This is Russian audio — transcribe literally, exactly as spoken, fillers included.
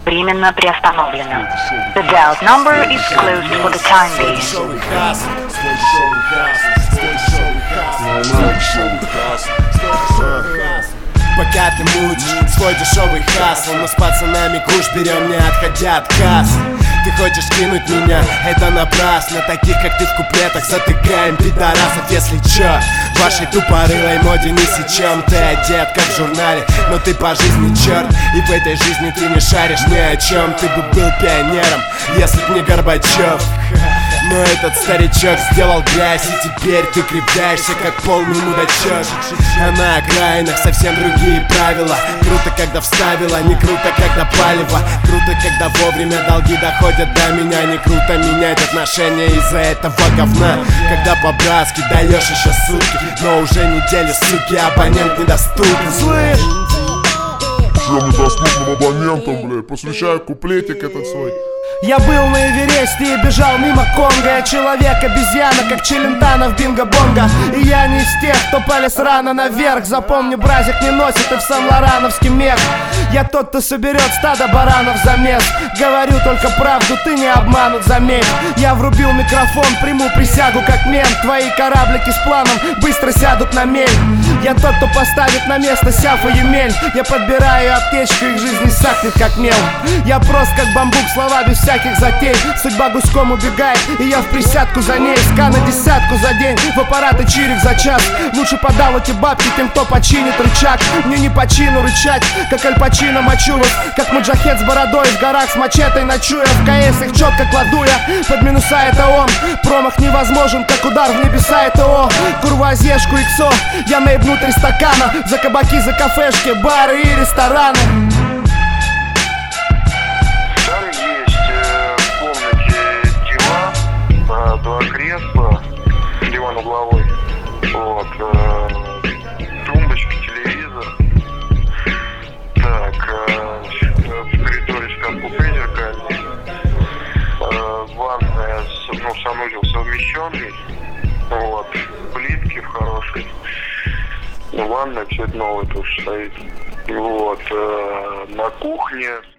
временно приостановлено. The dialed number is closed for the time being. Пока ты мутишь свой дешевый хасл, мы с пацанами куш берем, не отходя от касс. Ты хочешь кинуть меня, это напрасно. Таких, как ты в куплетах, затыкаем пидорасов. Если чё, в вашей тупорылой моде не сечем. Ты одет, как в журнале, но ты по жизни черт. И в этой жизни ты не шаришь ни о чем. Ты бы был пионером, если б не Горбачев. Но этот старичок сделал грязь, и теперь ты крепляешься, как полный мудачок. А на окраинах совсем другие правила. Круто, когда вставила, не круто, когда палево. Круто, когда вовремя долги доходят до меня. Не круто менять отношения из-за этого говна. Когда по-братски даешь еще сутки, но уже неделю, суки, абонент недоступен. Слышь? Всем недоступным абонентам, бля, посвящаю куплетик этот свой. Я был на Эвересте и бежал мимо Конго. Я человек-обезьяна, как Челентано в бинго-бонго. И я не из тех, кто полез рано наверх. Запомни, бразик не носит и в Сан-Лорановский мех. Я тот, кто соберет стадо баранов за мест. Говорю только правду, ты не обманут, заметь. Я врубил микрофон, приму присягу как мент. Твои кораблики с планом быстро сядут на мель. Я тот, кто поставит на место Сяф и Емель. Я подбираю аптечку, их жизнь сахнет как мел. Я прост как бамбук, слова без всяких затей. Судьба гуськом убегает, и я в присядку за ней. Ска на десятку за день, в аппараты чирик за час. Лучше подал эти бабки тем, кто починит рычаг. Мне не по чину рычать, как Аль Пачино мочу вас. Как маджахет с бородой, в горах с мачетой ночуя. В КС их четко кладу я, под минуса это он. Промах невозможен, как удар в небеса это о. Курвазьешку иксо, я наебну три стакана. За кабаки, за кафешки, бары и рестораны. Два кресла, диван угловой, вот, э, тумбочка, телевизор. Так, э, в коридоре шкаф-купе зеркальный, э, ванная, ну, санузел совмещенный, вот, плитки хорошие, ванная, все это новое тоже стоит. Вот, э, на кухне